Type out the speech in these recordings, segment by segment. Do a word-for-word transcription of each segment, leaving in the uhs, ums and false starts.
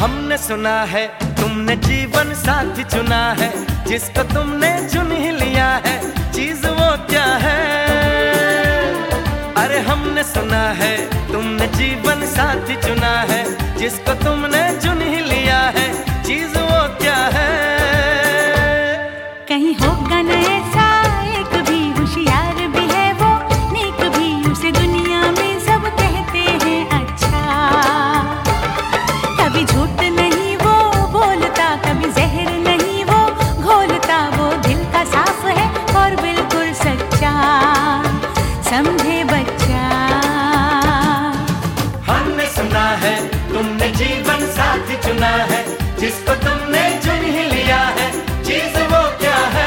हमने सुना है तुमने जीवन साथी चुना है, जिसको तुमने चुन ही लिया है, चीज वो क्या है? अरे हमने सुना है तुमने जीवन साथी चुना है, जिसको तुमने चुन ही लिया है, चीज वो क्या है? कहीं होगा न ऐसा एक भी, होशियार भी है वो, नेक भी, उसे दुनिया में सब कहते हैं अच्छा। कभी झूठ नहीं वो बोलता, कभी जहर नहीं वो घोलता, वो दिल का साफ है और बिल्कुल सच्चा, समझे बच्चा। हमने सुना है तुमने जीवन साथी चुना है, जिसको तुमने चुन ही लिया है, चीज वो क्या है?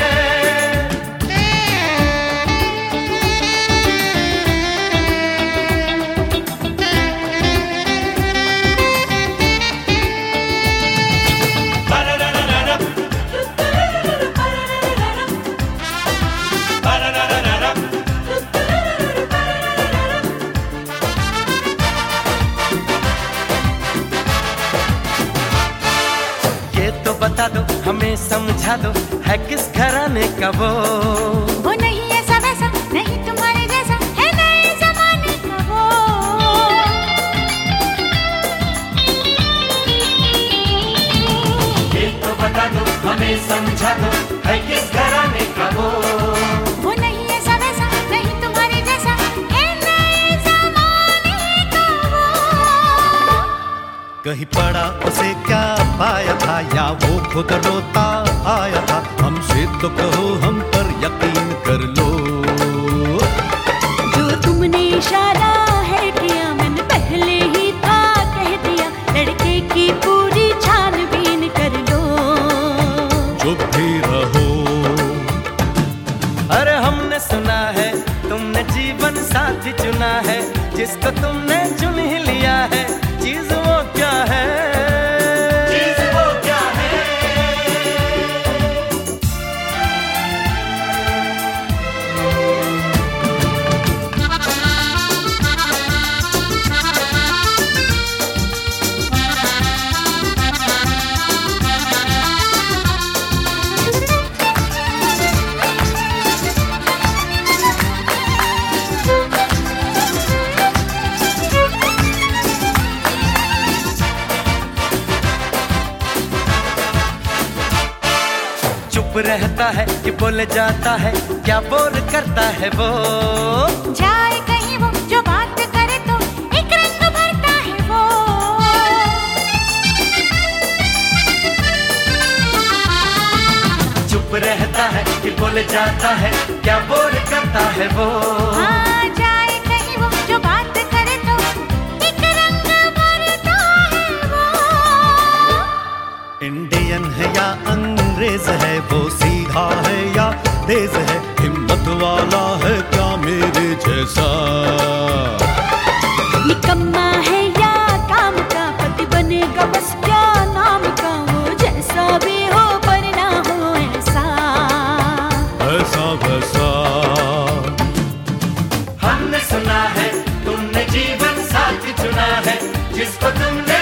बता दो हमें समझा दो, है किस घराने का वो? वो नहीं ऐसा वैसा, नहीं तुम्हारे जैसा, है नए जमाने का वो। ये तो बता दो हमें समझा दो, है किस घराने का वो? वो नहीं ऐसा वैसा, नहीं तुम्हारे जैसा, है नए जमाने का वो। कहीं पड़ा उसे क्या पाया था, या वो खुद रोता आया था? हमसे तो कहो, हम पर यकीन कर लो। जो तुमने इशारा है किया, मैंने पहले ही था कह दिया, लड़के की पूरी छानबीन कर लो। चुप भी रहो। अरे हमने सुना है तुमने जीवन साथी चुना है, जिसको तुमने चुन ही लिया है, चीज वो क्या है? चुप रहता है कि बोल जाता है, क्या बोल करता है वो? जाए कहीं वो, जो बात करे तो एक रंग भरता है वो। चुप रहता है कि बोल जाता है, क्या बोल करता है वो? हाँ, जाए कहीं वो, जो बात करे तो एक रंग भरता है वो। इंडियन है या अंग्रेज है, वो सीधा है या तेज है, हिम्मत वाला है क्या मेरे जैसा? निकम्मा है या काम का, पति बनेगा बस क्या नाम का, वो जैसा भी हो पर ना हो ऐसा, ऐसा वैसा। हमने सुना है तुमने जीवन साथी चुना है, जिसको तुमने